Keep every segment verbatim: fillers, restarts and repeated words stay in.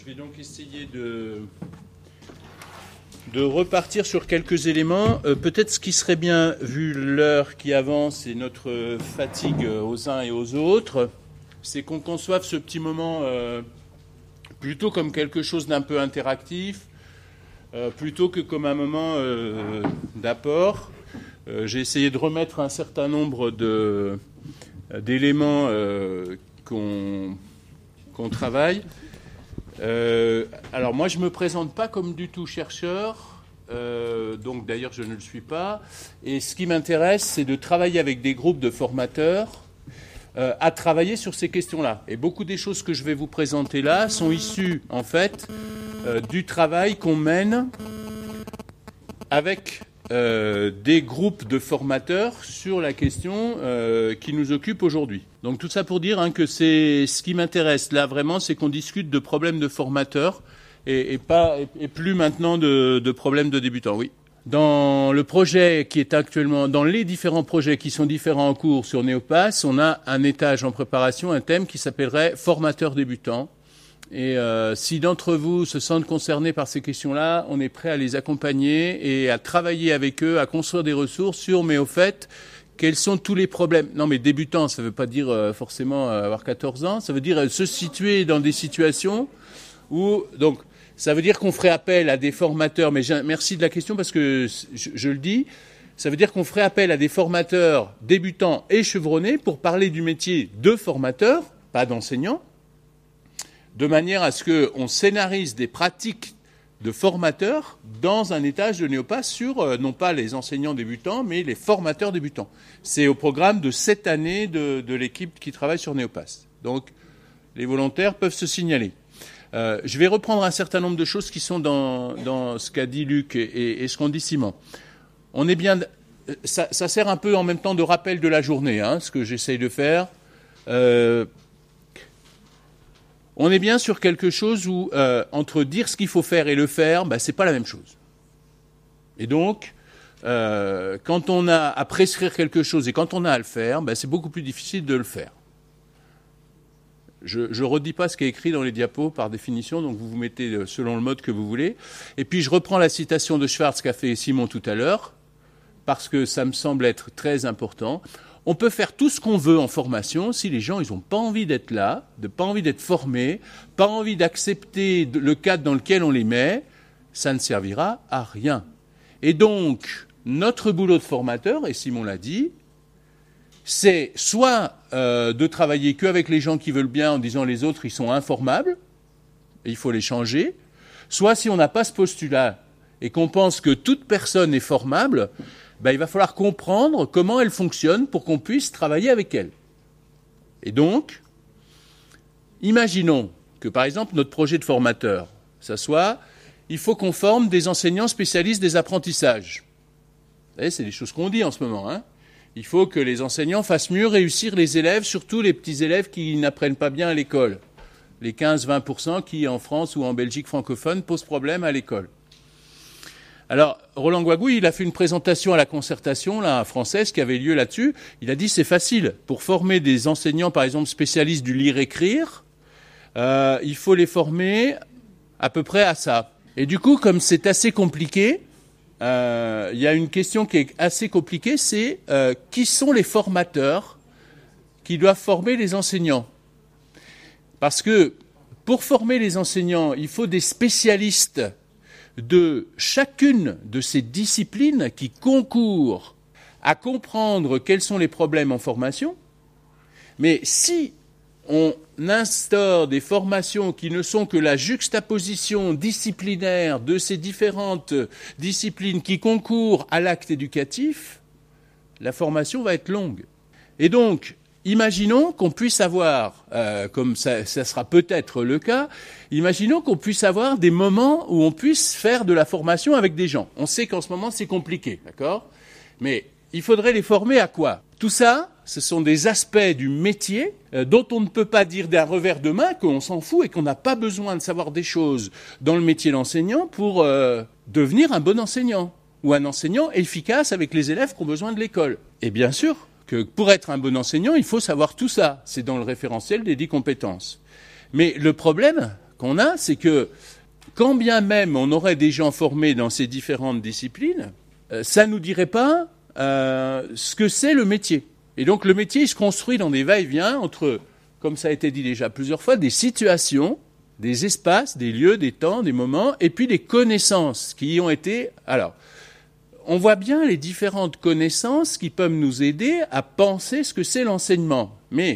Je vais donc essayer de, de repartir sur quelques éléments. Euh, peut-être ce qui serait bien, vu l'heure qui avance et notre fatigue aux uns et aux autres, c'est qu'on conçoive ce petit moment euh, plutôt comme quelque chose d'un peu interactif, euh, plutôt que comme un moment euh, d'apport. Euh, j'ai essayé de remettre un certain nombre de, d'éléments euh, qu'on, qu'on travaille. Euh, alors moi je ne me présente pas comme du tout chercheur, euh, donc d'ailleurs je ne le suis pas, et ce qui m'intéresse c'est de travailler avec des groupes de formateurs euh, à travailler sur ces questions-là. Et beaucoup des choses que je vais vous présenter là sont issues en fait euh, du travail qu'on mène avec euh, des groupes de formateurs sur la question euh, qui nous occupe aujourd'hui. Donc tout ça pour dire hein, que c'est ce qui m'intéresse là vraiment, c'est qu'on discute de problèmes de formateurs et, et pas et, et plus maintenant de, de problèmes de débutants. Oui. Dans le projet qui est actuellement, dans les différents projets qui sont différents en cours sur Néopass, on a un étage en préparation, un thème qui s'appellerait formateurs débutants. Et euh, si d'entre vous se sentent concernés par ces questions-là, on est prêt à les accompagner et à travailler avec eux, à construire des ressources sur, mais au fait, quels sont tous les problèmes. Non, mais débutant, ça ne veut pas dire euh, forcément euh, avoir quatorze ans, ça veut dire euh, se situer dans des situations où, donc, ça veut dire qu'on ferait appel à des formateurs, mais merci de la question parce que je, je le dis, ça veut dire qu'on ferait appel à des formateurs débutants et chevronnés pour parler du métier de formateur, pas d'enseignant, de manière à ce qu'on scénarise des pratiques de formateurs dans un étage de Néopass sur, euh, non pas les enseignants débutants, mais les formateurs débutants. C'est au programme de cette année de, de l'équipe qui travaille sur Néopass. Donc, les volontaires peuvent se signaler. Euh, je vais reprendre un certain nombre de choses qui sont dans, dans ce qu'a dit Luc et, et, et ce qu'on dit Simon. On est bien, ça, ça sert un peu en même temps de rappel de la journée, hein, ce que j'essaye de faire. Euh, On est bien sur quelque chose où, euh, entre dire ce qu'il faut faire et le faire, bah, c'est pas la même chose. Et donc, euh, quand on a à prescrire quelque chose et quand on a à le faire, bah, c'est beaucoup plus difficile de le faire. Je ne redis pas ce qui est écrit dans les diapos par définition, donc vous vous mettez selon le mode que vous voulez. Et puis je reprends la citation de Schwartz qu'a fait Simon tout à l'heure, parce que ça me semble être très important. On peut faire tout ce qu'on veut en formation si les gens ils n'ont pas envie d'être là, de pas envie d'être formés, pas envie d'accepter le cadre dans lequel on les met, ça ne servira à rien. Et donc, notre boulot de formateur, et Simon l'a dit, c'est soit euh, de travailler qu'avec les gens qui veulent bien en disant les autres ils sont informables, et il faut les changer, soit si on n'a pas ce postulat et qu'on pense que toute personne est formable, ben, il va falloir comprendre comment elle fonctionne pour qu'on puisse travailler avec elle. Et donc, imaginons que, par exemple, notre projet de formateur, ça soit, il faut qu'on forme des enseignants spécialistes des apprentissages. Vous savez, c'est des choses qu'on dit en ce moment. Hein. Il faut que les enseignants fassent mieux réussir les élèves, surtout les petits élèves qui n'apprennent pas bien à l'école. Les quinze à vingt pour cent qui, en France ou en Belgique francophone, posent problème à l'école. Alors, Roland Guagouille, il a fait une présentation à la concertation là, française qui avait lieu là-dessus. Il a dit c'est facile. Pour former des enseignants, par exemple, spécialistes du lire-écrire, euh, il faut les former à peu près à ça. Et du coup, comme c'est assez compliqué, euh, il y a une question qui est assez compliquée, c'est euh, qui sont les formateurs qui doivent former les enseignants ? Parce que pour former les enseignants, il faut des spécialistes de chacune de ces disciplines qui concourent à comprendre quels sont les problèmes en formation. Mais si on instaure des formations qui ne sont que la juxtaposition disciplinaire de ces différentes disciplines qui concourent à l'acte éducatif, la formation va être longue. Et donc, imaginons qu'on puisse avoir, euh, comme ça, ça sera peut-être le cas, imaginons qu'on puisse avoir des moments où on puisse faire de la formation avec des gens. On sait qu'en ce moment, c'est compliqué, d'accord ? Mais il faudrait les former à quoi ? Tout ça, ce sont des aspects du métier euh, dont on ne peut pas dire d'un revers de main qu'on s'en fout et qu'on n'a pas besoin de savoir des choses dans le métier d'enseignant pour euh, devenir un bon enseignant ou un enseignant efficace avec les élèves qui ont besoin de l'école. Et bien sûr, que pour être un bon enseignant, il faut savoir tout ça. C'est dans le référentiel des dix compétences. Mais le problème qu'on a, c'est que quand bien même on aurait des gens formés dans ces différentes disciplines, euh, ça ne nous dirait pas euh, ce que c'est le métier. Et donc le métier il se construit dans des va-et-vient entre, comme ça a été dit déjà plusieurs fois, des situations, des espaces, des lieux, des temps, des moments, et puis des connaissances qui y ont été... Alors, on voit bien les différentes connaissances qui peuvent nous aider à penser ce que c'est l'enseignement. Mais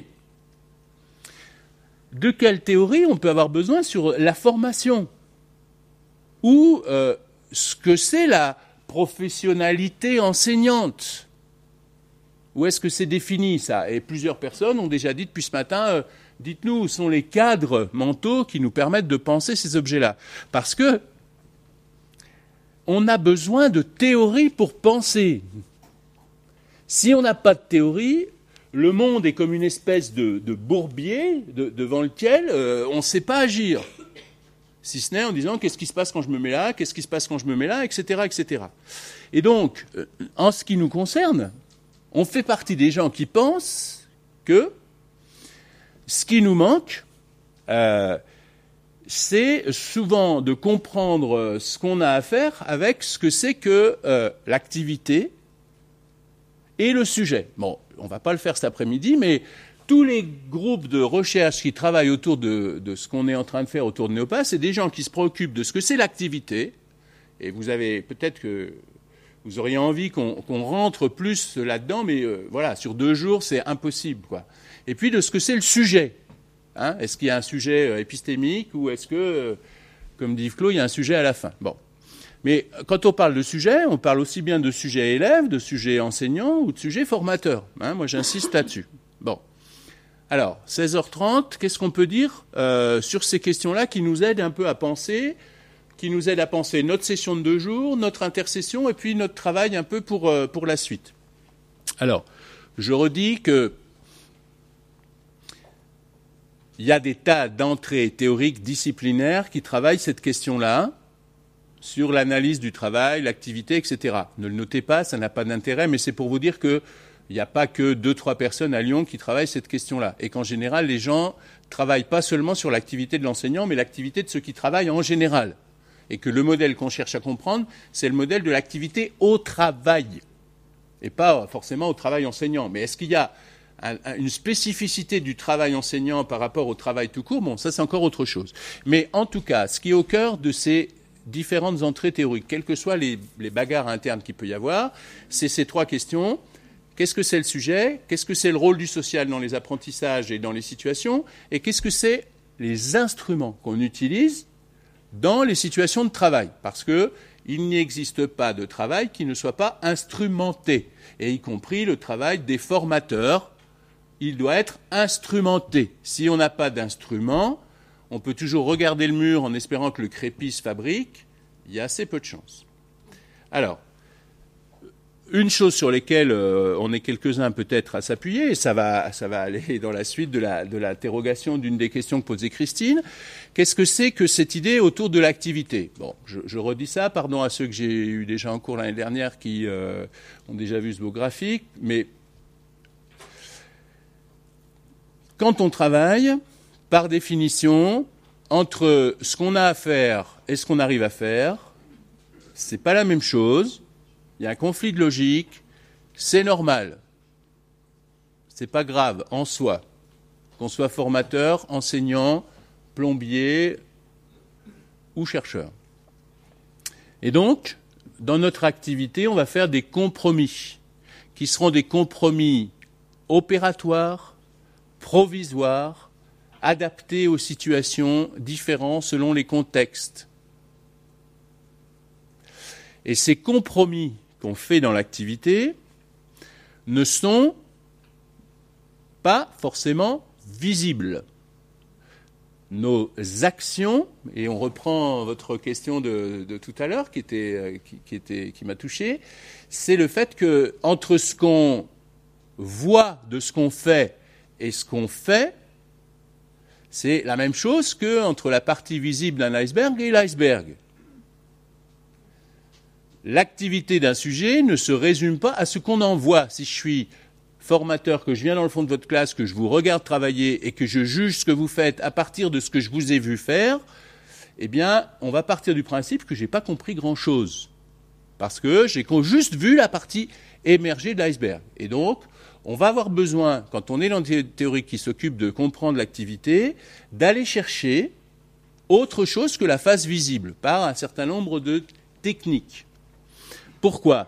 de quelle théorie on peut avoir besoin sur la formation ou euh, ce que c'est la professionnalité enseignante? Où est-ce que c'est défini, ça? Et plusieurs personnes ont déjà dit depuis ce matin, euh, dites-nous où sont les cadres mentaux qui nous permettent de penser ces objets-là. Parce que on a besoin de théorie pour penser. Si on n'a pas de théorie, le monde est comme une espèce de, de bourbier de, devant lequel euh, on ne sait pas agir. Si ce n'est en disant qu'est-ce qui se passe quand je me mets là, qu'est-ce qui se passe quand je me mets là, et cetera, et cetera. Et donc, euh, en ce qui nous concerne, on fait partie des gens qui pensent que ce qui nous manque, euh, c'est souvent de comprendre ce qu'on a à faire avec ce que c'est que euh, l'activité et le sujet. Bon, on ne va pas le faire cet après-midi, mais tous les groupes de recherche qui travaillent autour de, de ce qu'on est en train de faire autour de Néopas, c'est des gens qui se préoccupent de ce que c'est l'activité. Et vous avez peut-être que vous auriez envie qu'on, qu'on rentre plus là-dedans, mais euh, voilà, sur deux jours, c'est impossible, quoi. Et puis de ce que c'est le sujet. Hein, est-ce qu'il y a un sujet épistémique ou est-ce que, euh, comme dit Yves Clos, il y a un sujet à la fin? Bon. Mais quand on parle de sujet, on parle aussi bien de sujet élève, de sujet enseignant ou de sujet formateur. Hein, moi, j'insiste là-dessus. Bon. Alors, seize heures trente, qu'est-ce qu'on peut dire euh, sur ces questions-là qui nous aident un peu à penser, qui nous aident à penser notre session de deux jours, notre intercession et puis notre travail un peu pour, euh, pour la suite. Alors, je redis que il y a des tas d'entrées théoriques disciplinaires qui travaillent cette question-là, sur l'analyse du travail, l'activité, et cetera. Ne le notez pas, ça n'a pas d'intérêt, mais c'est pour vous dire qu'il n'y a pas que deux, trois personnes à Lyon qui travaillent cette question-là. Et qu'en général, les gens ne travaillent pas seulement sur l'activité de l'enseignant, mais l'activité de ceux qui travaillent en général. Et que le modèle qu'on cherche à comprendre, c'est le modèle de l'activité au travail. Et pas forcément au travail enseignant. Mais est-ce qu'il y a une spécificité du travail enseignant par rapport au travail tout court? Bon, ça c'est encore autre chose. Mais en tout cas, ce qui est au cœur de ces différentes entrées théoriques, quelles que soient les, les bagarres internes qu'il peut y avoir, c'est ces trois questions. Qu'est-ce que c'est le sujet? Qu'est-ce que c'est le rôle du social dans les apprentissages et dans les situations? Et qu'est-ce que c'est les instruments qu'on utilise dans les situations de travail? Parce que il n'existe pas de travail qui ne soit pas instrumenté, et y compris le travail des formateurs. Il doit être instrumenté. Si on n'a pas d'instrument, on peut toujours regarder le mur en espérant que le crépi se fabrique. Il y a assez peu de chance. Alors, une chose sur laquelle euh, on est quelques-uns peut-être à s'appuyer, et ça va, ça va aller dans la suite de, la, de l'interrogation d'une des questions que posait Christine, qu'est-ce que c'est que cette idée autour de l'activité? Bon, je, je redis ça, pardon à ceux que j'ai eu déjà en cours l'année dernière qui euh, ont déjà vu ce beau graphique, mais quand on travaille, par définition, entre ce qu'on a à faire et ce qu'on arrive à faire, c'est pas la même chose. Il y a un conflit de logique, c'est normal. C'est pas grave en soi. Qu'on soit formateur, enseignant, plombier ou chercheur. Et donc, dans notre activité, on va faire des compromis, qui seront des compromis opératoires, provisoires, adaptés aux situations différentes selon les contextes. Et ces compromis qu'on fait dans l'activité ne sont pas forcément visibles. Nos actions, et on reprend votre question de, de tout à l'heure qui, était, qui, qui, était, qui m'a touché, c'est le fait que entre ce qu'on voit de ce qu'on fait et ce qu'on fait, c'est la même chose qu'entre la partie visible d'un iceberg et l'iceberg. L'activité d'un sujet ne se résume pas à ce qu'on en voit. Si je suis formateur, que je viens dans le fond de votre classe, que je vous regarde travailler et que je juge ce que vous faites à partir de ce que je vous ai vu faire, eh bien, on va partir du principe que je n'ai pas compris grand-chose. Parce que j'ai juste vu la partie émergée de l'iceberg. Et donc, on va avoir besoin, quand on est dans une théorie qui s'occupe de comprendre l'activité, d'aller chercher autre chose que la face visible, par un certain nombre de techniques. Pourquoi ?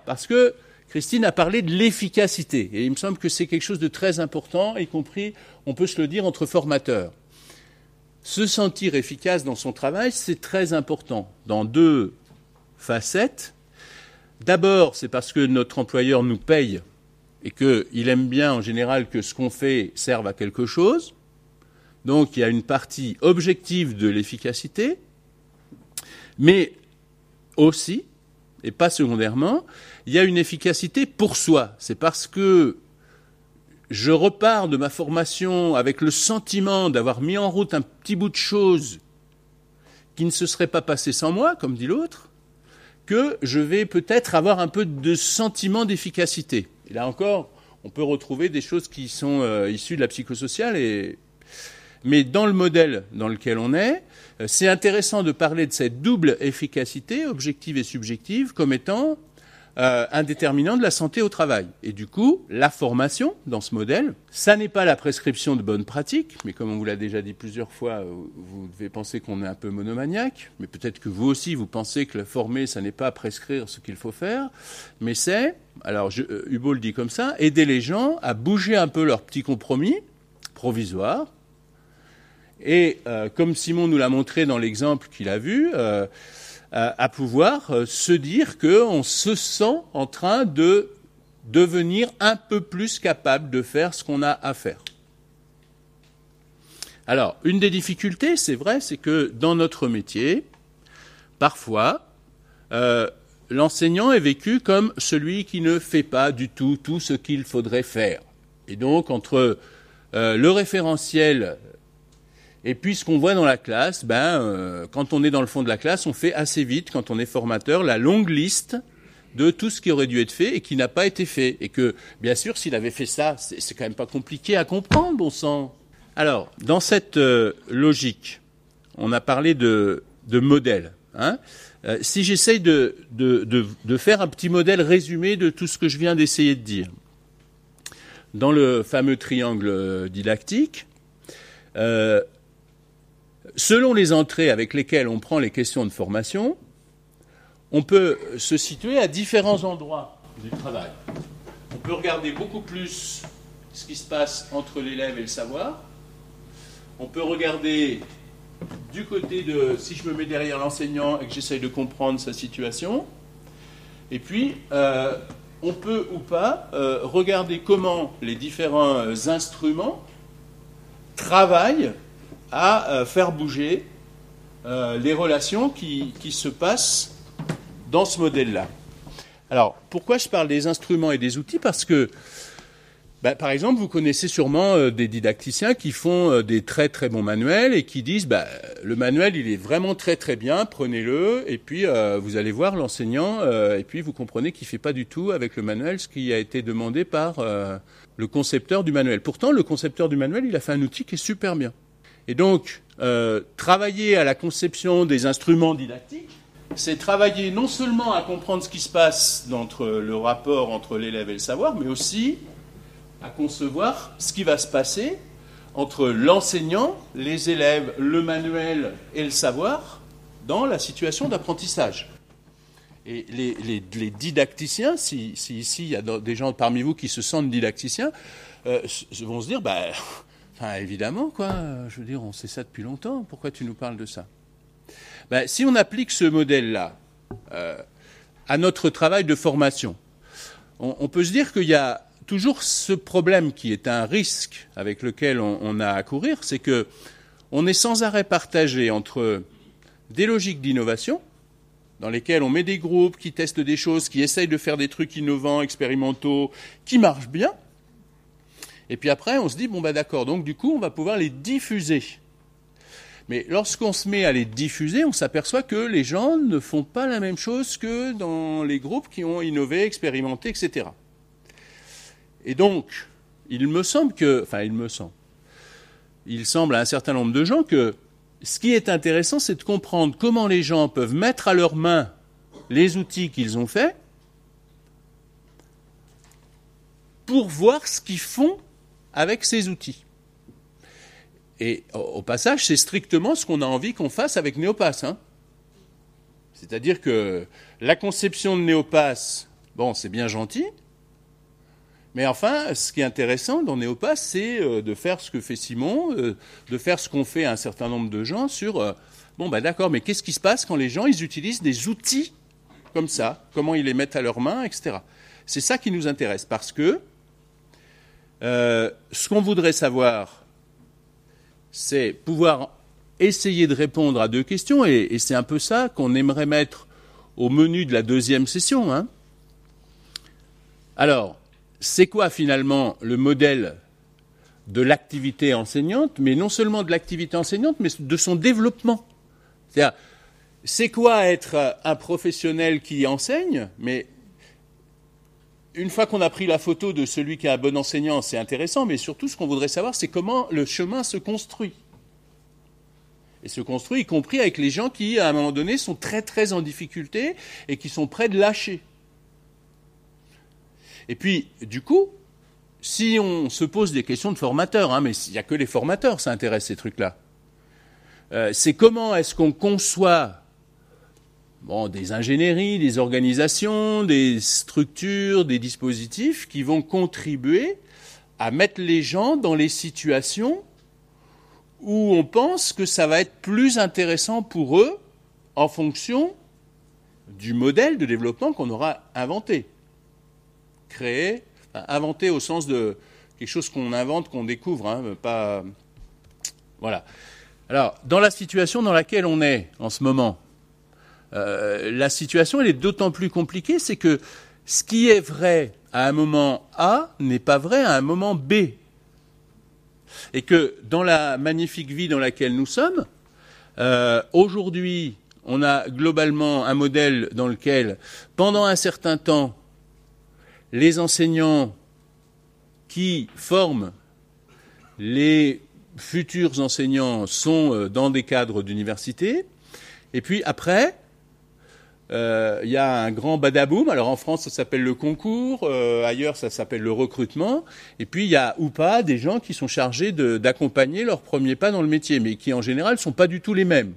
Parce que Christine a parlé de l'efficacité, et il me semble que c'est quelque chose de très important, y compris, on peut se le dire, entre formateurs. Se sentir efficace dans son travail, c'est très important, dans deux facettes. D'abord, c'est parce que notre employeur nous paye, et qu'il aime bien, en général, que ce qu'on fait serve à quelque chose. Donc, il y a une partie objective de l'efficacité, mais aussi, et pas secondairement, il y a une efficacité pour soi. C'est parce que je repars de ma formation avec le sentiment d'avoir mis en route un petit bout de chose qui ne se serait pas passé sans moi, comme dit l'autre, que je vais peut-être avoir un peu de sentiment d'efficacité. Et là encore, on peut retrouver des choses qui sont euh, issues de la psychosociale. Et... Mais dans le modèle dans lequel on est, euh, c'est intéressant de parler de cette double efficacité, objective et subjective, comme étant euh, un déterminant de la santé au travail. Et du coup, la formation, dans ce modèle, ça n'est pas la prescription de bonnes pratiques, mais comme on vous l'a déjà dit plusieurs fois, vous devez penser qu'on est un peu monomaniaque, mais peut-être que vous aussi, vous pensez que le former, ça n'est pas prescrire ce qu'il faut faire, mais c'est, alors je, euh, Hubo le dit comme ça, aider les gens à bouger un peu leurs petits compromis provisoires. Et euh, comme Simon nous l'a montré dans l'exemple qu'il a vu, euh, à, à pouvoir euh, se dire qu'on se sent en train de devenir un peu plus capable de faire ce qu'on a à faire. Alors, une des difficultés, c'est vrai, c'est que dans notre métier, parfois, euh, l'enseignant est vécu comme celui qui ne fait pas du tout tout ce qu'il faudrait faire. Et donc, entre euh, le référentiel et puis ce qu'on voit dans la classe, ben, euh, quand on est dans le fond de la classe, on fait assez vite, quand on est formateur, la longue liste de tout ce qui aurait dû être fait et qui n'a pas été fait. Et que, bien sûr, s'il avait fait ça, c'est, c'est quand même pas compliqué à comprendre, bon sang. Alors, dans cette euh, logique, on a parlé de, de modèle. Hein. Euh, si j'essaye de, de, de, de faire un petit modèle résumé de tout ce que je viens d'essayer de dire, dans le fameux triangle didactique, euh, selon les entrées avec lesquelles on prend les questions de formation, on peut se situer à différents endroits du travail. On peut regarder beaucoup plus ce qui se passe entre l'élève et le savoir. On peut regarder du côté de, si je me mets derrière l'enseignant et que j'essaye de comprendre sa situation. Et puis, euh, on peut ou pas euh, regarder comment les différents euh, instruments travaillent à euh, faire bouger euh, les relations qui, qui se passent dans ce modèle-là. Alors, pourquoi je parle des instruments et des outils ? Parce que, ben, par exemple, vous connaissez sûrement euh, des didacticiens qui font euh, des très très bons manuels et qui disent ben, le manuel il est vraiment très très bien, prenez-le et puis euh, vous allez voir l'enseignant euh, et puis vous comprenez qu'il ne fait pas du tout avec le manuel ce qui a été demandé par euh, le concepteur du manuel. Pourtant, le concepteur du manuel, il a fait un outil qui est super bien. Et donc, euh, travailler à la conception des instruments didactiques, c'est travailler non seulement à comprendre ce qui se passe entre le rapport entre l'élève et le savoir, mais aussi à concevoir ce qui va se passer entre l'enseignant, les élèves, le manuel et le savoir dans la situation d'apprentissage. Et les, les, les didacticiens, si, si ici il y a des gens parmi vous qui se sentent didacticiens, euh, vont se dire, bah, enfin, évidemment, quoi, je veux dire, on sait ça depuis longtemps, pourquoi tu nous parles de ça ? Ben, si on applique ce modèle-là euh, à notre travail de formation, on, on peut se dire qu'il y a toujours ce problème qui est un risque avec lequel on, on a à courir, c'est que on est sans arrêt partagé entre des logiques d'innovation, dans lesquelles on met des groupes qui testent des choses, qui essayent de faire des trucs innovants, expérimentaux, qui marchent bien, et puis après on se dit, bon ben d'accord, donc du coup on va pouvoir les diffuser. Mais lorsqu'on se met à les diffuser, on s'aperçoit que les gens ne font pas la même chose que dans les groupes qui ont innové, expérimenté, et cetera. Et donc, il me semble que, enfin il me semble, il semble à un certain nombre de gens que ce qui est intéressant, c'est de comprendre comment les gens peuvent mettre à leurs mains les outils qu'ils ont faits pour voir ce qu'ils font avec ces outils. Et au passage, c'est strictement ce qu'on a envie qu'on fasse avec Néopass. Hein. C'est-à-dire que la conception de Néopass, bon, c'est bien gentil, mais enfin, ce qui est intéressant dans Néopass, c'est de faire ce que fait Simon, de faire ce qu'ont fait un certain nombre de gens sur, bon, bah d'accord, mais qu'est-ce qui se passe quand les gens, ils utilisent des outils comme ça, comment ils les mettent à leurs mains, et cetera. C'est ça qui nous intéresse, parce que euh, ce qu'on voudrait savoir, c'est pouvoir essayer de répondre à deux questions, et, et c'est un peu ça qu'on aimerait mettre au menu de la deuxième session. Hein. Alors, c'est quoi finalement le modèle de l'activité enseignante, mais non seulement de l'activité enseignante, mais de son développement. C'est-à-dire, c'est quoi être un professionnel qui enseigne, mais une fois qu'on a pris la photo de celui qui est un bon enseignant, c'est intéressant, mais surtout ce qu'on voudrait savoir, c'est comment le chemin se construit. Et se construit y compris avec les gens qui, à un moment donné, sont très très en difficulté et qui sont prêts de lâcher. Et puis, du coup, si on se pose des questions de formateurs, hein, mais il n'y a que les formateurs, ça intéresse ces trucs-là, euh, c'est comment est-ce qu'on conçoit bon, des ingénieries, des organisations, des structures, des dispositifs qui vont contribuer à mettre les gens dans les situations où on pense que ça va être plus intéressant pour eux en fonction du modèle de développement qu'on aura inventé. Créé, enfin, inventé au sens de quelque chose qu'on invente, qu'on découvre, hein, pas... Voilà. Alors, dans la situation dans laquelle on est en ce moment, euh, la situation, elle est d'autant plus compliquée, c'est que ce qui est vrai à un moment A n'est pas vrai à un moment B. Et que dans la magnifique vie dans laquelle nous sommes, euh, aujourd'hui, on a globalement un modèle dans lequel, pendant un certain temps, les enseignants qui forment les futurs enseignants sont dans des cadres d'université. Et puis après, euh, il y a un grand badaboum. Alors en France, ça s'appelle le concours. Euh, ailleurs, ça s'appelle le recrutement. Et puis il y a ou pas des gens qui sont chargés de, d'accompagner leurs premiers pas dans le métier, mais qui en général ne sont pas du tout les mêmes.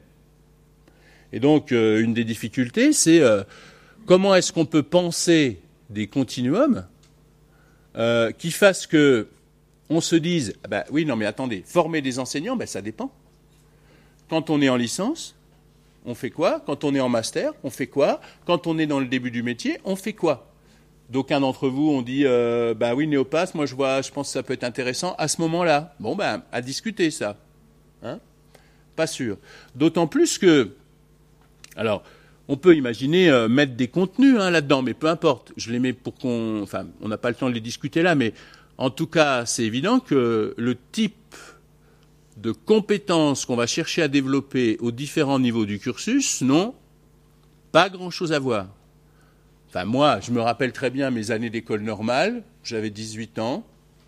Et donc, euh, une des difficultés, c'est euh, comment est-ce qu'on peut penser des continuums euh, qui fassent que on se dise, ah ben, oui, non, mais attendez, former des enseignants, ben, ça dépend. Quand on est en licence, on fait quoi? Quand on est en master, on fait quoi? Quand on est dans le début du métier, on fait quoi? D'aucuns d'entre vous ont dit, euh, ben oui, Néopass, moi je vois, je pense que ça peut être intéressant à ce moment-là. Bon, ben, à discuter ça. Hein? Pas sûr. D'autant plus que, alors, on peut imaginer euh, mettre des contenus hein, là-dedans, mais peu importe. Je les mets pour qu'on... Enfin, on n'a pas le temps de les discuter là, mais en tout cas, c'est évident que le type de compétences qu'on va chercher à développer aux différents niveaux du cursus, non, pas grand-chose à voir. Enfin, moi, je me rappelle très bien mes années d'école normale. J'avais dix-huit ans.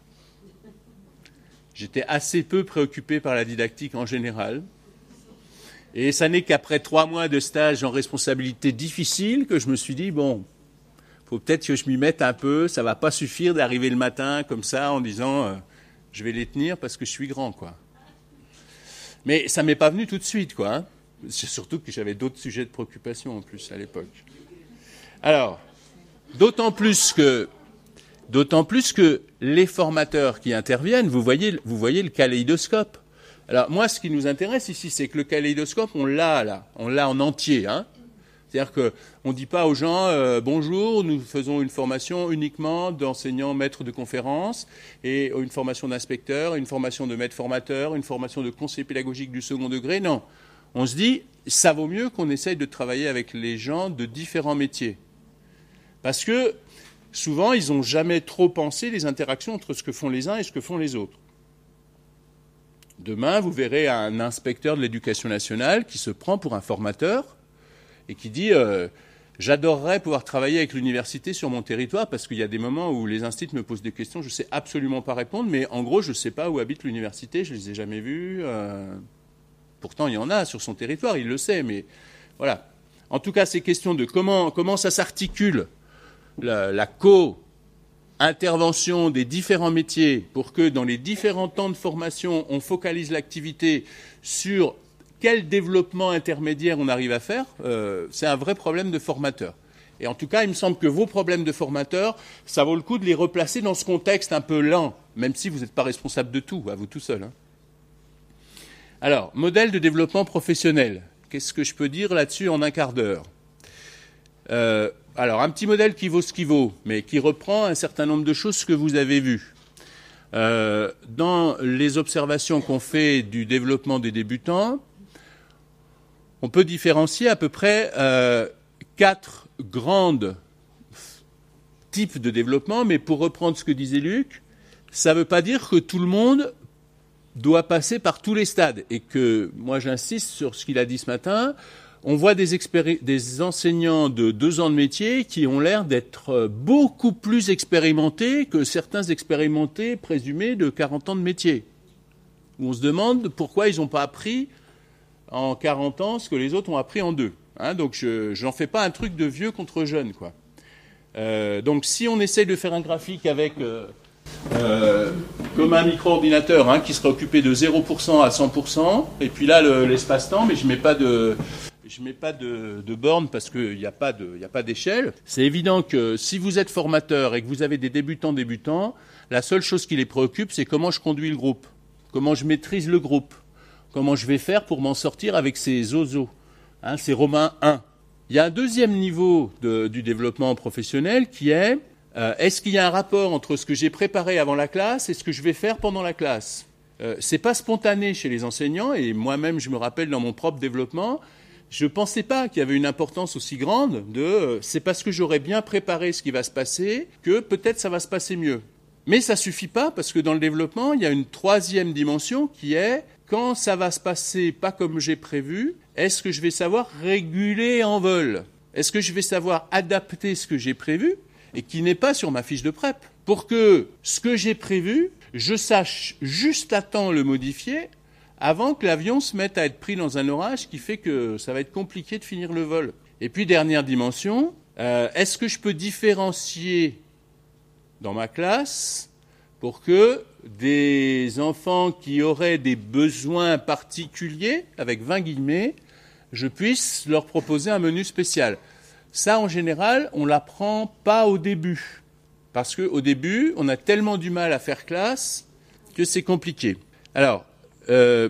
J'étais assez peu préoccupé par la didactique en général. Et ça n'est qu'après trois mois de stage en responsabilité difficile que je me suis dit, bon, faut peut-être que je m'y mette un peu, ça va pas suffire d'arriver le matin comme ça en disant, euh, je vais les tenir parce que je suis grand, quoi. Mais ça m'est pas venu tout de suite, quoi. Hein. C'est surtout que j'avais d'autres sujets de préoccupation en plus à l'époque. Alors, d'autant plus que, d'autant plus que les formateurs qui interviennent, vous voyez, vous voyez le kaléidoscope. Alors moi, ce qui nous intéresse ici, c'est que le kaléidoscope, on l'a là, on l'a en entier. Hein. C'est-à-dire qu'on ne dit pas aux gens euh, « Bonjour, nous faisons une formation uniquement d'enseignants maîtres de conférences et une formation d'inspecteur, une formation de maître formateur, une formation de conseiller pédagogique du second degré. » Non, on se dit « Ça vaut mieux qu'on essaye de travailler avec les gens de différents métiers. » Parce que souvent, ils n'ont jamais trop pensé les interactions entre ce que font les uns et ce que font les autres. Demain, vous verrez un inspecteur de l'éducation nationale qui se prend pour un formateur et qui dit euh, J'adorerais pouvoir travailler avec l'université sur mon territoire parce qu'il y a des moments où les instituts me posent des questions, je ne sais absolument pas répondre, mais en gros, je ne sais pas où habite l'université, je ne les ai jamais vus. Euh... Pourtant, il y en a sur son territoire, il le sait, mais voilà. En tout cas, ces questions de comment, comment ça s'articule, la, la co-intervention des différents métiers pour que dans les différents temps de formation, on focalise l'activité sur quel développement intermédiaire on arrive à faire, euh, c'est un vrai problème de formateur. Et en tout cas, il me semble que vos problèmes de formateur, ça vaut le coup de les replacer dans ce contexte un peu lent, même si vous n'êtes pas responsable de tout, à vous tout seul. Hein. Alors, modèle de développement professionnel. Qu'est-ce que je peux dire là-dessus en un quart d'heure ? euh, Alors, un petit modèle qui vaut ce qu'il vaut, mais qui reprend un certain nombre de choses que vous avez vues. Euh, dans les observations qu'on fait du développement des débutants, on peut différencier à peu près euh, quatre grandes types de développement, mais pour reprendre ce que disait Luc, ça ne veut pas dire que tout le monde doit passer par tous les stades. Et que, moi j'insiste sur ce qu'il a dit ce matin, on voit des, expéri- des enseignants de deux ans de métier qui ont l'air d'être beaucoup plus expérimentés que certains expérimentés présumés de quarante ans de métier. Où on se demande pourquoi ils n'ont pas appris en quarante ans ce que les autres ont appris en deux. Hein, donc je n'en fais pas un truc de vieux contre jeune, quoi. Euh, donc si on essaye de faire un graphique avec euh, euh, comme un micro-ordinateur hein, qui serait occupé de zéro pour cent à cent pour cent, et puis là le, l'espace-temps, mais je ne mets pas de, je mets pas de, de borne parce qu'il n'y a pas de, il n'y a pas d'échelle. C'est évident que si vous êtes formateur et que vous avez des débutants débutants, la seule chose qui les préoccupe, c'est comment je conduis le groupe, comment je maîtrise le groupe. Comment je vais faire pour m'en sortir avec ces zozos, hein, ces Romains un. Il y a un deuxième niveau de, du développement professionnel qui est euh, est-ce qu'il y a un rapport entre ce que j'ai préparé avant la classe et ce que je vais faire pendant la classe ? euh, C'est pas spontané chez les enseignants et moi-même je me rappelle dans mon propre développement, je ne pensais pas qu'il y avait une importance aussi grande de euh, c'est parce que j'aurais bien préparé ce qui va se passer que peut-être ça va se passer mieux. Mais ça suffit pas parce que dans le développement, il y a une troisième dimension qui est quand ça va se passer pas comme j'ai prévu, est-ce que je vais savoir réguler en vol ? Est-ce que je vais savoir adapter ce que j'ai prévu et qui n'est pas sur ma fiche de prep pour que ce que j'ai prévu, je sache juste à temps le modifier avant que l'avion se mette à être pris dans un orage qui fait que ça va être compliqué de finir le vol. Et puis dernière dimension, euh, est-ce que je peux différencier dans ma classe pour que des enfants qui auraient des besoins particuliers, avec vingt guillemets, je puisse leur proposer un menu spécial. Ça, en général, on ne l'apprend pas au début. Parce qu'au début, on a tellement du mal à faire classe que c'est compliqué. Alors, euh,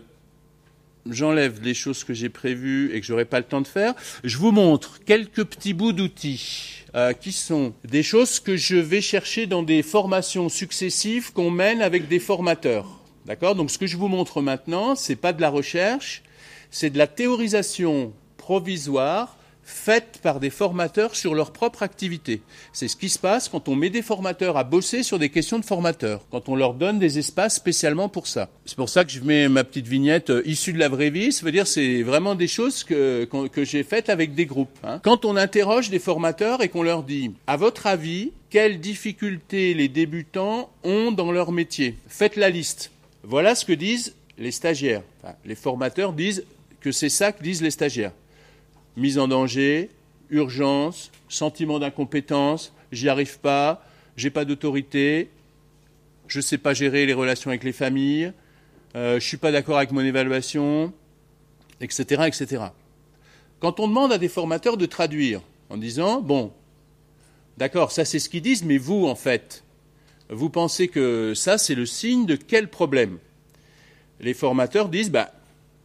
j'enlève les choses que j'ai prévues et que je n'aurai pas le temps de faire. Je vous montre quelques petits bouts d'outils. Euh, qui sont des choses que je vais chercher dans des formations successives qu'on mène avec des formateurs. D'accord ? Donc ce que je vous montre maintenant, c'est pas de la recherche, c'est de la théorisation provisoire faite par des formateurs sur leur propre activité. C'est ce qui se passe quand on met des formateurs à bosser sur des questions de formateurs, quand on leur donne des espaces spécialement pour ça. C'est pour ça que je mets ma petite vignette euh, issue de la vraie vie, ça veut dire c'est vraiment des choses que, que, que j'ai faites avec des groupes. Hein. Quand on interroge des formateurs et qu'on leur dit « À votre avis, quelles difficultés les débutants ont dans leur métier ? Faites la liste. » Voilà ce que disent les stagiaires. Enfin, les formateurs disent que c'est ça que disent les stagiaires. Mise en danger, urgence, sentiment d'incompétence, j'y arrive pas, j'ai pas d'autorité, je sais pas gérer les relations avec les familles, euh, je suis pas d'accord avec mon évaluation, et cetera, et cetera. Quand on demande à des formateurs de traduire en disant, bon, d'accord, ça c'est ce qu'ils disent, mais vous, en fait, vous pensez que ça c'est le signe de quel problème ? Les formateurs disent, bah,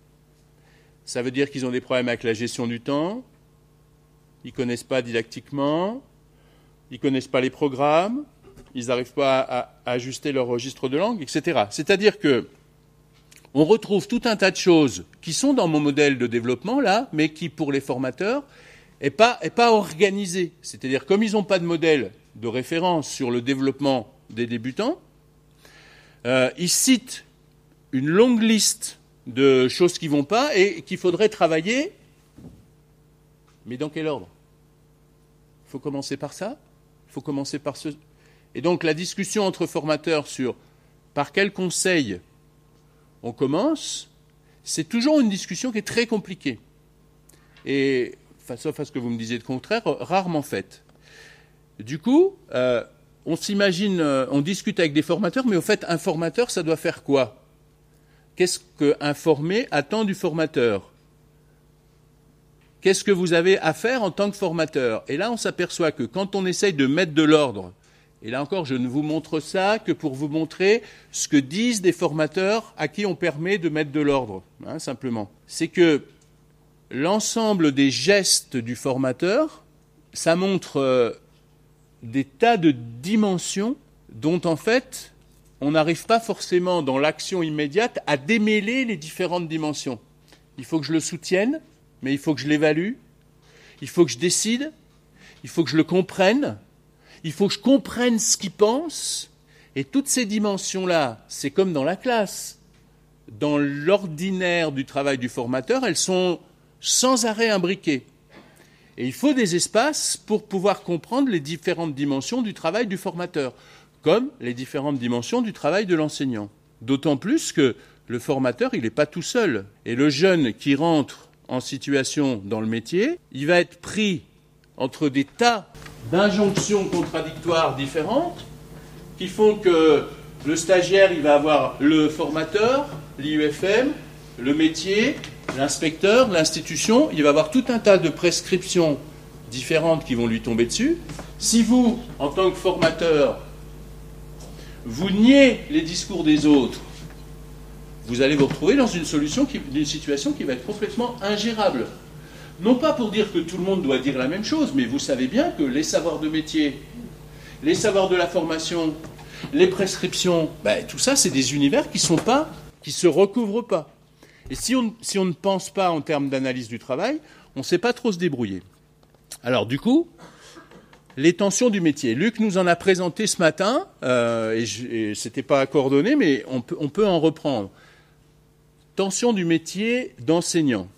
ça veut dire qu'ils ont des problèmes avec la gestion du temps, ils ne connaissent pas didactiquement, ils ne connaissent pas les programmes, ils n'arrivent pas à, à ajuster leur registre de langue, et cetera. C'est-à-dire que on retrouve tout un tas de choses qui sont dans mon modèle de développement, là, mais qui, pour les formateurs, n'est pas, est pas organisé. C'est-à-dire, comme ils n'ont pas de modèle de référence sur le développement des débutants, euh, ils citent une longue liste de choses qui ne vont pas et qu'il faudrait travailler, mais dans quel ordre ? Il faut commencer par ça. Il faut commencer par ce... Et donc la discussion entre formateurs sur par quel conseil on commence, c'est toujours une discussion qui est très compliquée. Et, enfin, sauf à ce que vous me disiez de contraire, rarement faite. Du coup, euh, on s'imagine, euh, on discute avec des formateurs, mais au fait, un formateur, ça doit faire quoi? Qu'est-ce qu'un formé attend du formateur? Qu'est-ce que vous avez à faire en tant que formateur? Et là, on s'aperçoit que quand on essaye de mettre de l'ordre, et là encore, je ne vous montre ça que pour vous montrer ce que disent des formateurs à qui on permet de mettre de l'ordre, hein, simplement. C'est que l'ensemble des gestes du formateur, ça montre euh, des tas de dimensions dont, en fait, on n'arrive pas forcément dans l'action immédiate à démêler les différentes dimensions. Il faut que je le soutienne, mais il faut que je l'évalue, il faut que je décide, il faut que je le comprenne, il faut que je comprenne ce qu'il pense, et toutes ces dimensions-là, c'est comme dans la classe. Dans l'ordinaire du travail du formateur, elles sont sans arrêt imbriquées. Et il faut des espaces pour pouvoir comprendre les différentes dimensions du travail du formateur, comme les différentes dimensions du travail de l'enseignant. D'autant plus que le formateur, il n'est pas tout seul. Et le jeune qui rentre en situation dans le métier, il va être pris entre des tas d'injonctions contradictoires différentes qui font que le stagiaire, il va avoir le formateur, l'I U F M, le métier, l'inspecteur, l'institution, il va avoir tout un tas de prescriptions différentes qui vont lui tomber dessus. Si vous, en tant que formateur, vous niez les discours des autres, vous allez vous retrouver dans une solution, qui, une situation qui va être complètement ingérable. Non pas pour dire que tout le monde doit dire la même chose, mais vous savez bien que les savoirs de métier, les savoirs de la formation, les prescriptions, ben, tout ça, c'est des univers qui sont pas, qui se recouvrent pas. Et si on, si on ne pense pas en termes d'analyse du travail, on ne sait pas trop se débrouiller. Alors du coup, les tensions du métier. Luc nous en a présenté ce matin, euh, et, je, et c'était pas coordonné, mais on peut, on peut en reprendre. Tensions du métier d'enseignant.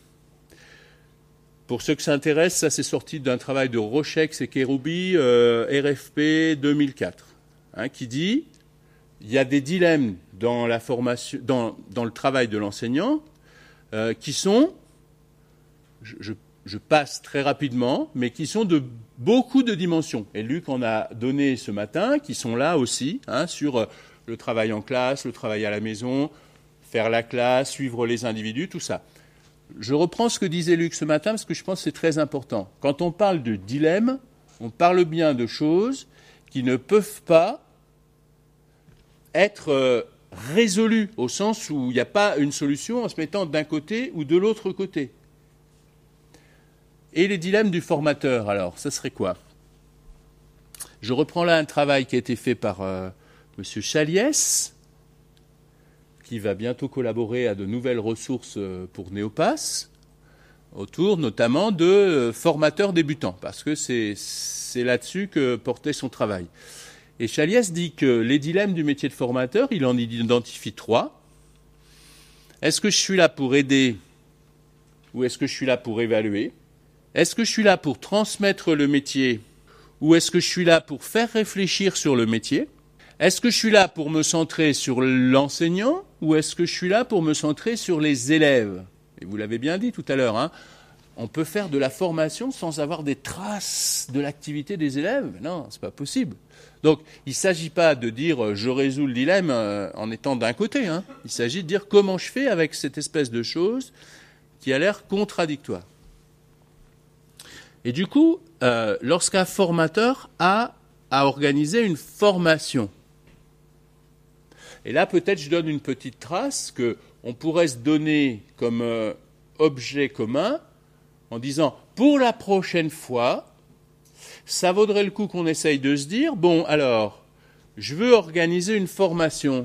Pour ceux que ça intéresse, ça c'est sorti d'un travail de Rochex et Kéroubi, euh, R F P deux mille quatre, hein, qui dit il y a des dilemmes dans la formation, dans, dans le travail de l'enseignant, euh, qui sont, je, je, je passe très rapidement, mais qui sont de beaucoup de dimensions. Et Luc en a donné ce matin, qui sont là aussi, hein, sur le travail en classe, le travail à la maison, faire la classe, suivre les individus, tout ça. Je reprends ce que disait Luc ce matin parce que je pense que c'est très important. Quand on parle de dilemme, on parle bien de choses qui ne peuvent pas être euh, résolues au sens où il n'y a pas une solution en se mettant d'un côté ou de l'autre côté. Et les dilemmes du formateur, alors, ça serait quoi? Je reprends là un travail qui a été fait par euh, M. Chaliès, qui va bientôt collaborer à de nouvelles ressources pour Néopass, autour notamment de formateurs débutants, parce que c'est, c'est là-dessus que portait son travail. Et Chaliès dit que les dilemmes du métier de formateur, il en identifie trois. Est-ce que je suis là pour aider ou est-ce que je suis là pour évaluer? Est-ce que je suis là pour transmettre le métier ou est-ce que je suis là pour faire réfléchir sur le métier? Est-ce que je suis là pour me centrer sur l'enseignant ou est-ce que je suis là pour me centrer sur les élèves? Et vous l'avez bien dit tout à l'heure, hein, on peut faire de la formation sans avoir des traces de l'activité des élèves? Non, c'est pas possible. Donc, il ne s'agit pas de dire je résous le dilemme en étant d'un côté. Hein. Il s'agit de dire comment je fais avec cette espèce de chose qui a l'air contradictoire. Et du coup, euh, lorsqu'un formateur a à organiser une formation, et là, peut-être, je donne une petite trace qu'on pourrait se donner comme euh, objet commun en disant, pour la prochaine fois, ça vaudrait le coup qu'on essaye de se dire, bon, alors, je veux organiser une formation.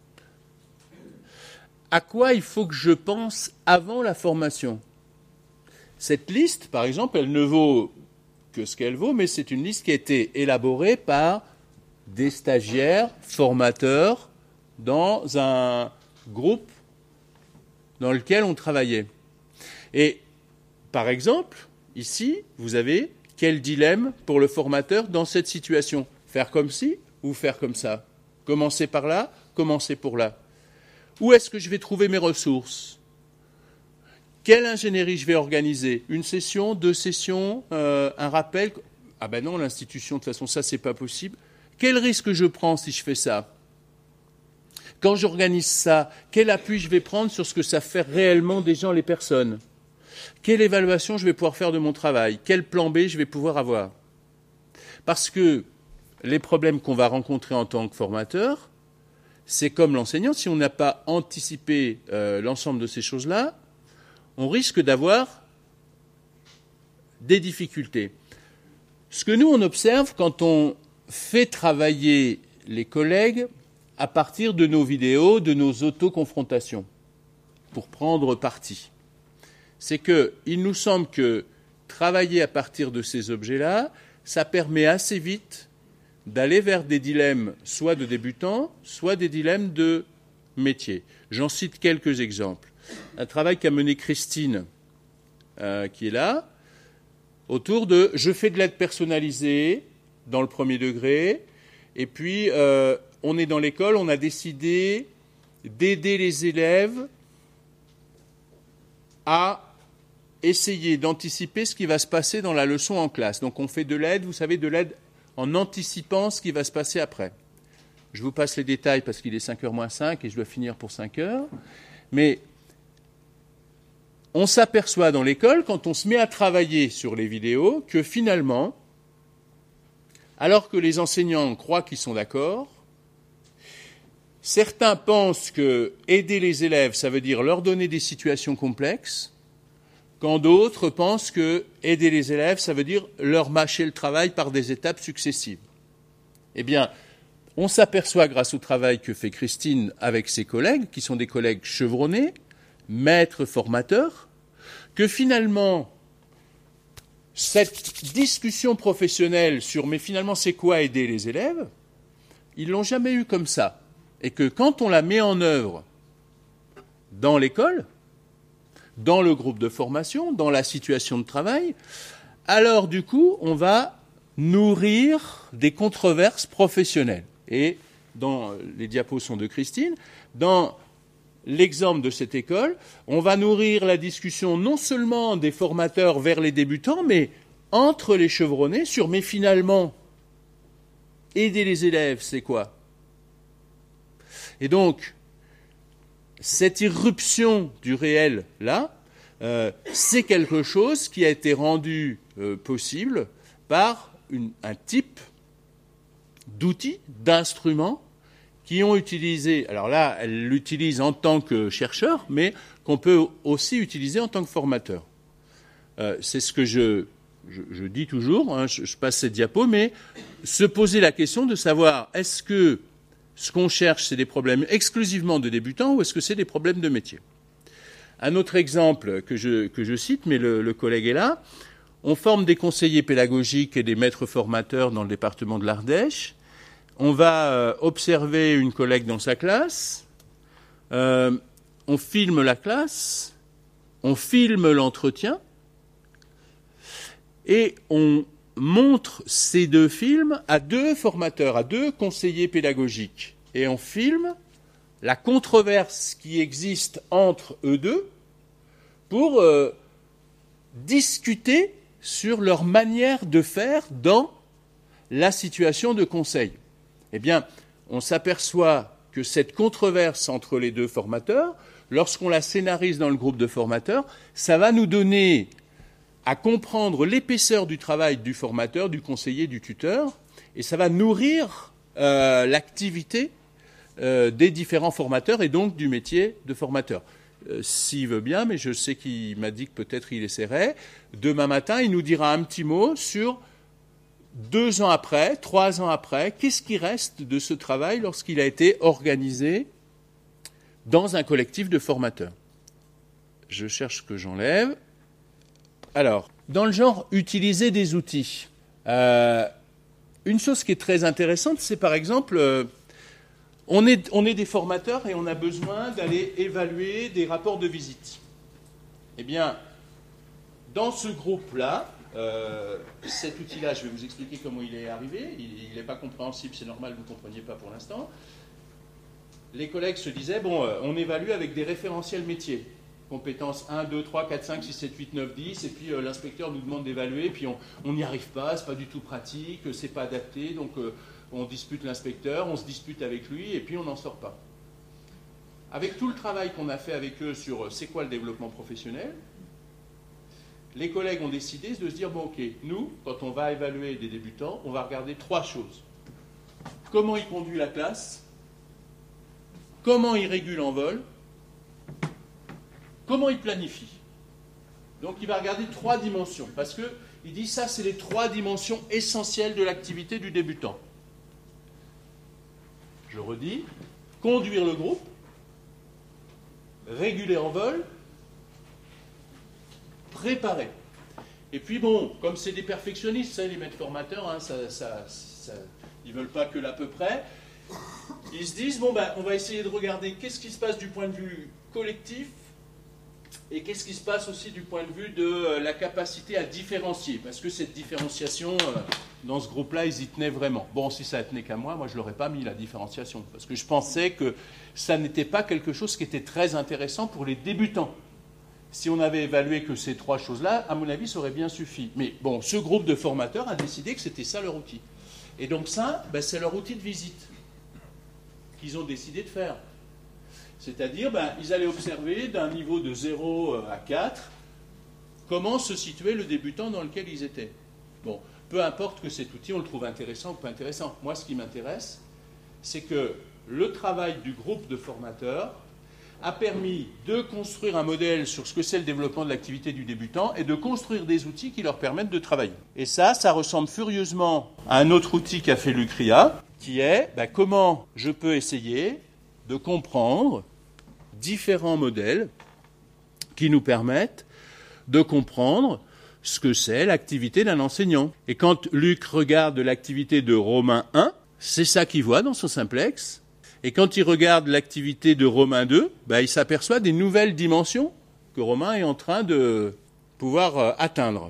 À quoi il faut que je pense avant la formation? Cette liste, par exemple, elle ne vaut que ce qu'elle vaut, mais c'est une liste qui a été élaborée par des stagiaires, formateurs, dans un groupe dans lequel on travaillait. Et, par exemple, ici, vous avez quel dilemme pour le formateur dans cette situation? Faire comme ci ou faire comme ça? Commencer par là, commencer pour là? Où est-ce que je vais trouver mes ressources? Quelle ingénierie je vais organiser? Une session, deux sessions, euh, un rappel? Ah ben non, l'institution, de toute façon, ça, c'est pas possible. Quel risque je prends si je fais ça? Quand j'organise ça, quel appui je vais prendre sur ce que ça fait réellement des gens, les personnes? Quelle évaluation je vais pouvoir faire de mon travail? Quel plan B je vais pouvoir avoir? Parce que les problèmes qu'on va rencontrer en tant que formateur, c'est comme l'enseignant, si on n'a pas anticipé euh, l'ensemble de ces choses-là, on risque d'avoir des difficultés. Ce que nous, on observe quand on fait travailler les collègues à partir de nos vidéos, de nos autoconfrontations, pour prendre parti, c'est qu'il nous semble que travailler à partir de ces objets-là, ça permet assez vite d'aller vers des dilemmes soit de débutants, soit des dilemmes de métier. J'en cite quelques exemples. Un travail qu'a mené Christine, euh, qui est là, autour de « je fais de l'aide personnalisée dans le premier degré », et puis euh, on est dans l'école, on a décidé d'aider les élèves à essayer d'anticiper ce qui va se passer dans la leçon en classe. Donc on fait de l'aide, vous savez, de l'aide en anticipant ce qui va se passer après. Je vous passe les détails parce qu'il est cinq heures moins cinq et je dois finir pour cinq heures. Mais on s'aperçoit dans l'école, quand on se met à travailler sur les vidéos, que finalement, alors que les enseignants croient qu'ils sont d'accord, certains pensent que aider les élèves, ça veut dire leur donner des situations complexes, quand d'autres pensent que aider les élèves, ça veut dire leur mâcher le travail par des étapes successives. Eh bien, on s'aperçoit grâce au travail que fait Christine avec ses collègues, qui sont des collègues chevronnés, maîtres formateurs, que finalement, cette discussion professionnelle sur « mais finalement, c'est quoi aider les élèves ?» ils ne l'ont jamais eu comme ça. Et que quand on la met en œuvre dans l'école, dans le groupe de formation, dans la situation de travail, alors du coup, on va nourrir des controverses professionnelles. Et dans les diapos sont de Christine, dans l'exemple de cette école, on va nourrir la discussion non seulement des formateurs vers les débutants, mais entre les chevronnés sur « mais finalement, aider les élèves, c'est quoi ?» Et donc, cette irruption du réel, là, euh, c'est quelque chose qui a été rendu euh, possible par une, un type d'outils, d'instruments qui ont utilisé, alors là, elle l'utilise en tant que chercheur, mais qu'on peut aussi utiliser en tant que formateur. Euh, c'est ce que je, je, je dis toujours, hein, je, je passe cette diapo, mais se poser la question de savoir est-ce que ce qu'on cherche, c'est des problèmes exclusivement de débutants ou est-ce que c'est des problèmes de métier? Un autre exemple que je, que je cite, mais le, le collègue est là, on forme des conseillers pédagogiques et des maîtres formateurs dans le département de l'Ardèche. On va euh, observer une collègue dans sa classe, euh, on filme la classe, on filme l'entretien et on montre ces deux films à deux formateurs, à deux conseillers pédagogiques. Et on filme la controverse qui existe entre eux deux pour euh, discuter sur leur manière de faire dans la situation de conseil. Eh bien, on s'aperçoit que cette controverse entre les deux formateurs, lorsqu'on la scénarise dans le groupe de formateurs, ça va nous donner à comprendre l'épaisseur du travail du formateur, du conseiller, du tuteur, et ça va nourrir euh, l'activité euh, des différents formateurs et donc du métier de formateur. Euh, s'il veut bien, mais je sais qu'il m'a dit que peut-être il essaierait, demain matin, il nous dira un petit mot sur deux ans après, trois ans après, qu'est-ce qui reste de ce travail lorsqu'il a été organisé dans un collectif de formateurs. Je cherche ce que j'enlève. Alors, dans le genre, utiliser des outils. Euh, une chose qui est très intéressante, c'est par exemple, euh, on, est, on est des formateurs et on a besoin d'aller évaluer des rapports de visite. Eh bien, dans ce groupe-là, Euh, cet outil-là, je vais vous expliquer comment il est arrivé. Il n'est pas compréhensible, c'est normal, vous ne compreniez pas pour l'instant. Les collègues se disaient, bon, euh, on évalue avec des référentiels métiers. Compétences un, deux, trois, quatre, cinq, six, sept, huit, neuf, dix, et puis euh, l'inspecteur nous demande d'évaluer, puis on n'y arrive pas, c'est pas du tout pratique, c'est pas adapté, donc euh, on dispute l'inspecteur, on se dispute avec lui, et puis on n'en sort pas. Avec tout le travail qu'on a fait avec eux sur euh, c'est quoi le développement professionnel, les collègues ont décidé de se dire, bon ok, nous, quand on va évaluer des débutants, on va regarder trois choses. Comment il conduit la classe, comment il régule en vol, comment il planifie. Donc il va regarder trois dimensions, parce qu'il dit ça, c'est les trois dimensions essentielles de l'activité du débutant. Je redis, conduire le groupe, réguler en vol, préparer. Et puis bon, comme c'est des perfectionnistes, ça, les maîtres formateurs, hein, ça, ça, ça, ils ne veulent pas que l'à peu près, ils se disent, bon ben, on va essayer de regarder qu'est-ce qui se passe du point de vue collectif, et qu'est-ce qui se passe aussi du point de vue de euh, la capacité à différencier. Parce que cette différenciation, euh, dans ce groupe-là, ils y tenaient vraiment. Bon, si ça tenait qu'à moi, moi je ne l'aurais pas mis, la différenciation. Parce que je pensais que ça n'était pas quelque chose qui était très intéressant pour les débutants. Si on avait évalué que ces trois choses-là, à mon avis, ça aurait bien suffi. Mais bon, ce groupe de formateurs a décidé que c'était ça leur outil. Et donc ça, ben, c'est leur outil de visite qu'ils ont décidé de faire. C'est-à-dire, ben, ils allaient observer d'un niveau de zéro à quatre comment se situait le débutant dans lequel ils étaient. Bon, peu importe que cet outil, on le trouve intéressant ou pas intéressant. Moi, ce qui m'intéresse, c'est que le travail du groupe de formateurs a permis de construire un modèle sur ce que c'est le développement de l'activité du débutant et de construire des outils qui leur permettent de travailler. Et ça, ça ressemble furieusement à un autre outil qu'a fait l'U C R I A, qui est ben, comment je peux essayer de comprendre différents modèles qui nous permettent de comprendre ce que c'est l'activité d'un enseignant. Et quand Luc regarde l'activité de Romain un, c'est ça qu'il voit dans son simplex. Et quand il regarde l'activité de Romain deux, ben, il s'aperçoit des nouvelles dimensions que Romain est en train de pouvoir euh, atteindre.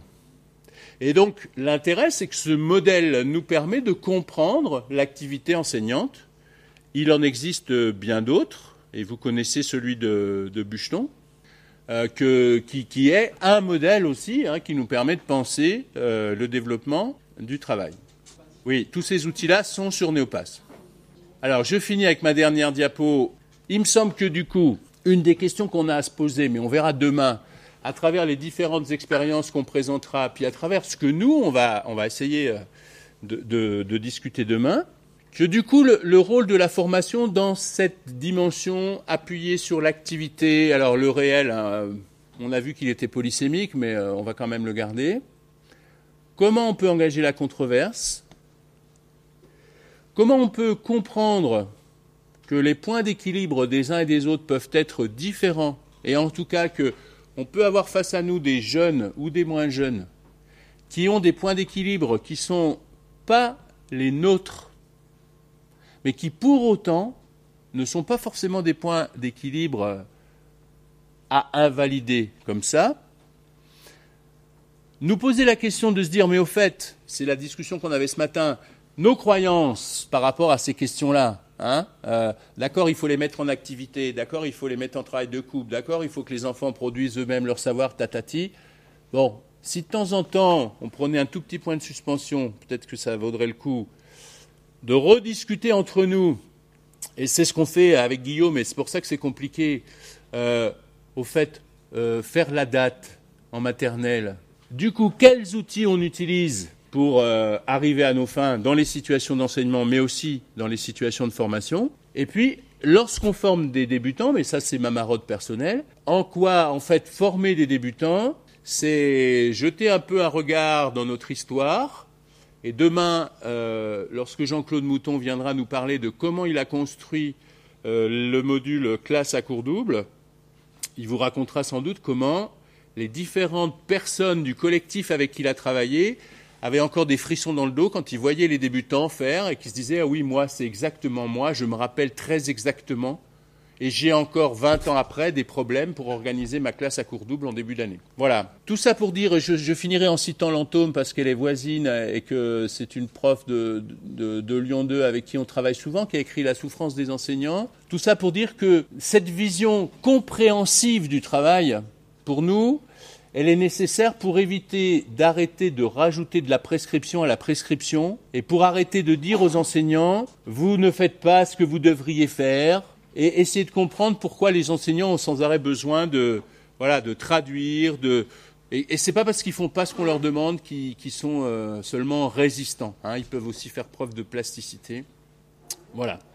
Et donc, l'intérêt, c'est que ce modèle nous permet de comprendre l'activité enseignante. Il en existe bien d'autres, et vous connaissez celui de, de Bucheton, euh, que, qui, qui est un modèle aussi, hein, qui nous permet de penser euh, le développement du travail. Oui, tous ces outils-là sont sur Néopass. Alors, je finis avec ma dernière diapo. Il me semble que du coup, une des questions qu'on a à se poser, mais on verra demain, à travers les différentes expériences qu'on présentera, puis à travers ce que nous, on va, on va essayer de, de, de discuter demain, que du coup, le, le rôle de la formation dans cette dimension appuyée sur l'activité, alors le réel, hein, on a vu qu'il était polysémique, mais euh, on va quand même le garder. Comment on peut engager la controverse ? Comment on peut comprendre que les points d'équilibre des uns et des autres peuvent être différents, et en tout cas qu'on peut avoir face à nous des jeunes ou des moins jeunes qui ont des points d'équilibre qui ne sont pas les nôtres, mais qui pour autant ne sont pas forcément des points d'équilibre à invalider comme ça. Nous poser la question de se dire, mais au fait, c'est la discussion qu'on avait ce matin, nos croyances par rapport à ces questions-là, hein, euh, d'accord, il faut les mettre en activité, d'accord, il faut les mettre en travail de couple, d'accord, il faut que les enfants produisent eux-mêmes leur savoir, tatati. Bon, si de temps en temps, on prenait un tout petit point de suspension, peut-être que ça vaudrait le coup de rediscuter entre nous, et c'est ce qu'on fait avec Guillaume, et c'est pour ça que c'est compliqué, euh, au fait, euh, faire la date en maternelle. Du coup, quels outils on utilise pour euh, arriver à nos fins dans les situations d'enseignement, mais aussi dans les situations de formation. Et puis, lorsqu'on forme des débutants, mais ça c'est ma marotte personnelle, en quoi, en fait, former des débutants, c'est jeter un peu un regard dans notre histoire. Et demain, euh, lorsque Jean-Claude Mouton viendra nous parler de comment il a construit euh, le module classe à cours double, il vous racontera sans doute comment les différentes personnes du collectif avec qui il a travaillé avaient encore des frissons dans le dos quand ils voyaient les débutants faire et qui se disaient « Ah oui, moi, c'est exactement moi, je me rappelle très exactement ». et j'ai encore vingt ans après des problèmes pour organiser ma classe à cours double en début d'année. Voilà. Tout ça pour dire, je, je finirai en citant Lantôme parce qu'elle est voisine et que c'est une prof de, de, de Lyon deux avec qui on travaille souvent, qui a écrit La souffrance des enseignants. Tout ça pour dire que cette vision compréhensive du travail, pour nous, elle est nécessaire pour éviter d'arrêter de rajouter de la prescription à la prescription et pour arrêter de dire aux enseignants « vous ne faites pas ce que vous devriez faire » et essayer de comprendre pourquoi les enseignants ont sans arrêt besoin de, voilà, de traduire, de... Et, et c'est pas parce qu'ils font pas ce qu'on leur demande qu'ils, qu'ils sont euh, seulement résistants, hein. Ils peuvent aussi faire preuve de plasticité. Voilà.